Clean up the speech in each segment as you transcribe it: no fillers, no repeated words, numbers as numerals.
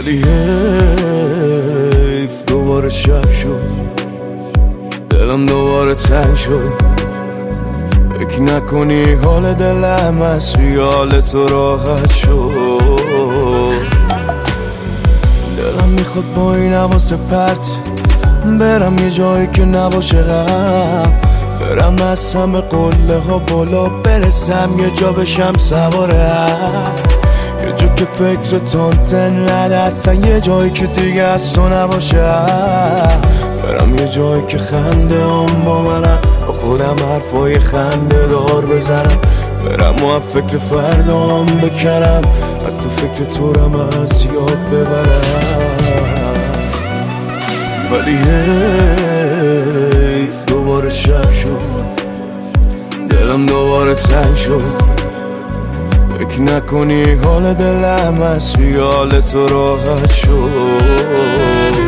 ولی حیف دوباره شب شد، دلم دوباره تنگ شد. فکر نکنی حال دلم از خیال تو راحت شد. دلم میخواد با این حواس پرت برم یه جایی که نباشه غم، برم از همه قله ها بالا برسم، یه جا بشم سوار عقل، یه جا که فکر تونتن نده اصلا، یه جایی که دیگه از تو نباشه. برم یه جایی که خنده هم با منم، با خودم حرفای خنده دار بزنم، برم و فکر فردام بکنم، حتی فکر تو رم از یاد ببرم. ولی حیف دوباره شب شد، دلم دوباره تنگ شد. فکر نکنی حال دلم از خیال تو راحت شد.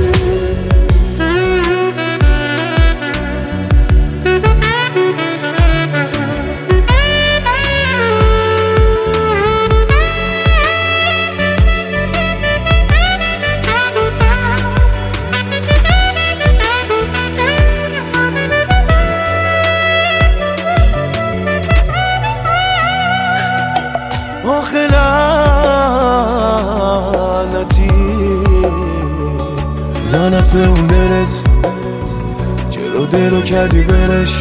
آخه لعنتی لعنت به اون دلت، جلو دلو کردی برش.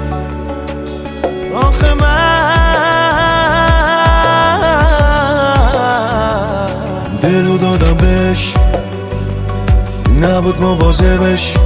آخه من دلو دادم بهش، نبود مواظبش.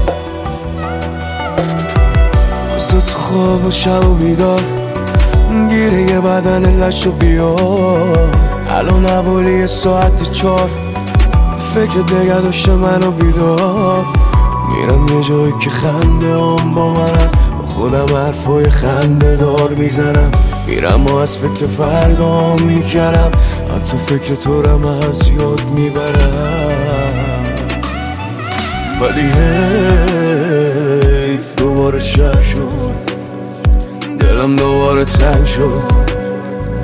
واسه تو خواب و شب و بیدار، گیره یه بدن لشو بیا. الان حوالی ساعت 4، فکر دیگه داشته منو بیدار. میرم یه جایی که خنده هم با منم، با خودم حرفای خنده دار میزنم، میرم و از فکر فردام میکنم، حتی فکر تو رم از یاد میبرم. ولی حیف دوباره شب شد، دلم دوباره تنگ شد.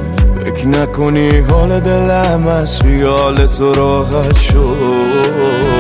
فکر نکنی حال دلم از خیال تو راحت شد.